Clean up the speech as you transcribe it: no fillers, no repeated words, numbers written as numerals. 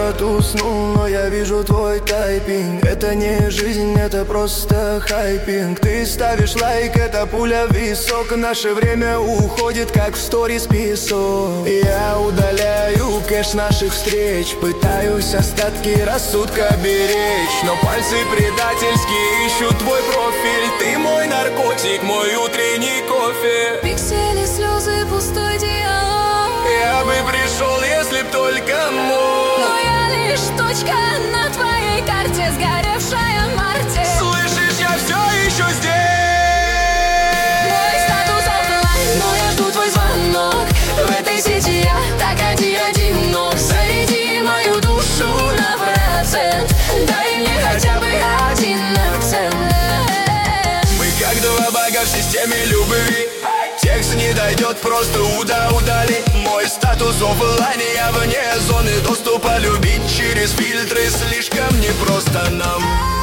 город уснул, но я вижу твой тайпинг. Это не жизнь, это просто хайпинг. Ты ставишь лайк, это пуля в висок. Наше время уходит, как в сторис песок. Я удаляю кэш наших встреч, пытаюсь остатки рассудка беречь, но пальцы предательски ищут твой профиль. Ты мой наркотик, мой утренний кофе. Пиксели, слезы, пустой диалог. Я бы пришел, если б только мог. Но я лишь точка на твоей карте, сгоревшая в марте. Слышишь, я все еще здесь. Мой статус оффлайн, но я жду твой звонок. В этой сети я так одинок. Заряди мою душу на процент. Дай мне хотя бы один акцент. Мы как два бога в системе любви. Текст не дойдет, просто удали. Мой статус оффлайн, я вне зоны доступа. Любить через фильтры слишком непросто нам.